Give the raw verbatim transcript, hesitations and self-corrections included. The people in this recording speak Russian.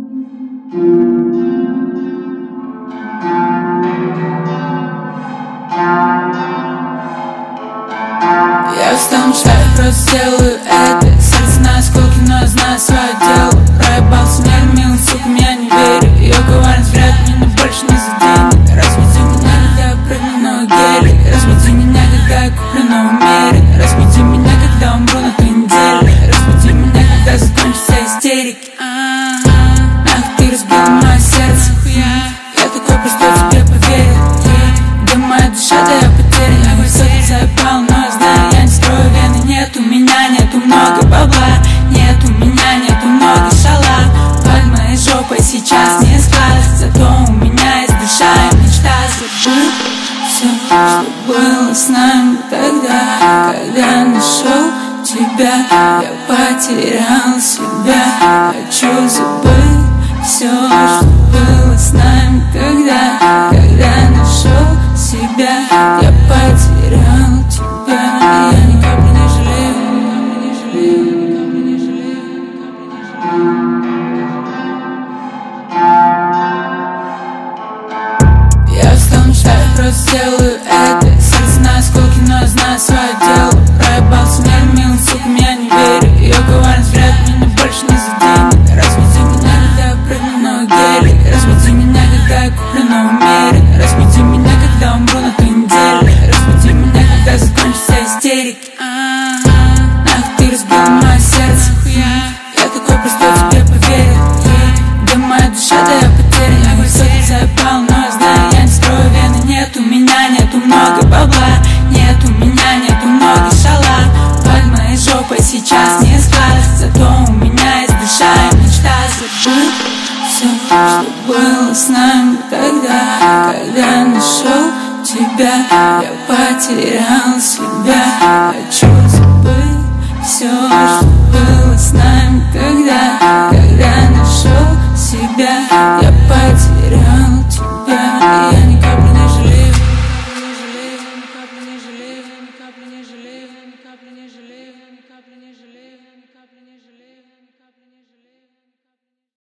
Я встану, что я просто сделаю это. Сердце на осколки, но я знаю свое дело. Проебался, не милый, сука, я не верю. Ее коварный взгляд меня больше не заденет. Разбуди меня, когда я прыгну на геле. Разбуди меня, когда я куплю новый мерин. Разбуди меня, когда умру на той неделе. Разбуди меня, когда закончатся истерики. Ах, ты разбила мое сердце. Я такой простой, тебе поверил. Где моя душа, да я потерян. Я все ты заебал, но я знаю, я не строю вены. Нет у меня, нету много бабла. Нет у меня, нету много шала. Под моей жопой сейчас не склад. Зато у меня есть душа и мечта. Забыть все, что было с нами тогда. Когда нашел тебя, я потерял себя. Хочу забыть все, что было с нами тогда. Когда нашел себя, я потерял тебя. Я ни капли не жалею, ни капли не жалею, ни капли не жалею, ни капли не жалею. Я встану, что я просто сделаю это. Сердце на осколки, но я знаю свое дело. Проебался, не милый, сука, я не верю. Ее коварный взгляд меня больше не заденет. Разбуди меня, когда я прыгну на геле. Разбуди меня, когда я куплю новый мерин. Разбуди меня, когда умру на той неделе. Разбуди меня, когда закончатся истерики. Ах, ты разбила мое сердце. Я такой простой, тебе поверил. Где моя душа, да я потерян. Я все ты заебал, но я знаю, я не строю вены. Нет у меня, нету много бабла. Нет у меня, нету много шала. Под моей жопой сейчас не склад. Зато у меня есть душа и мечта. Забыть все, что было с нами тогда. Когда нашел тебя, я потерял себя. Хочу забыть все, что было с нами тогда.